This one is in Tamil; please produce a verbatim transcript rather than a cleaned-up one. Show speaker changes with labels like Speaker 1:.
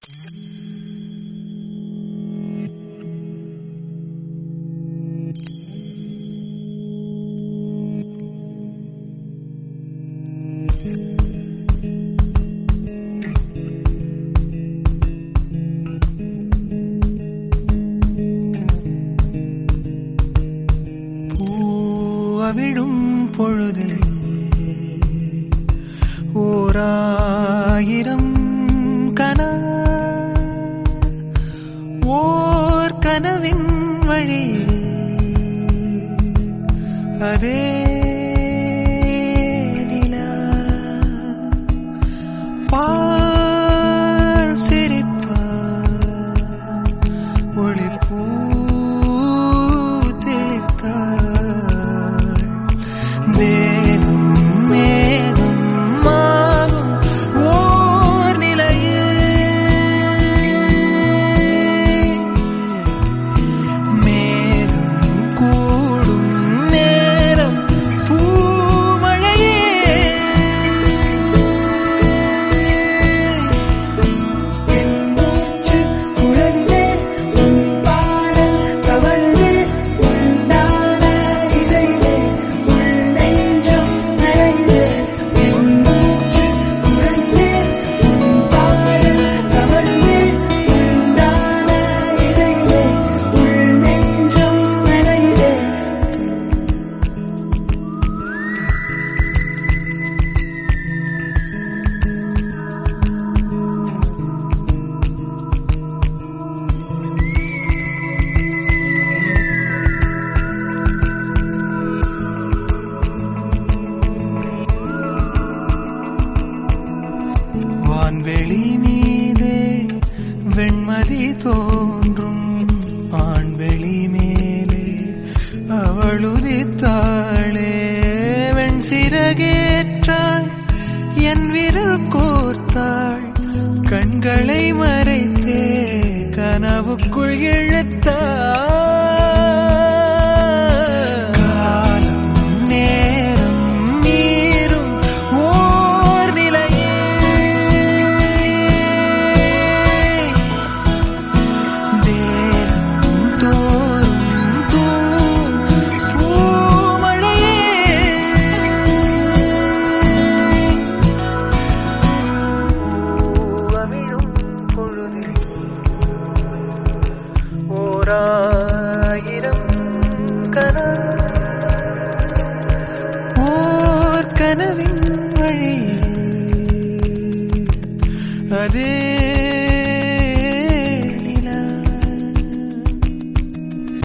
Speaker 1: விடும் பொழுதில் ஓராயிரம் கனா ஓர் கனவின் வழியில் அதே நிலா பால் சிரிப்பார் ஒளிப்பூ மேகம் மேகம் மாகும் ஓர் நிலையில் மேகம் கூடும் நேரம் பூமழையே என் மூச்சு குழந்தே உன் பாடல் தவழ்ந்தே உண்டான இசையிலே வான்வெளி மீதே வெண்மதி தோன்றும் ஆண்வெளி மேலே அவளுதித்தாளே வெண் சிறகேற்றாள் என் விரல் கோர்த்தாள் கண்களை மறைத்தே கனவுக்குள் இழுத்தாள் ஓராயிரம் கனா ஓர் கனவின் வழியில் அதே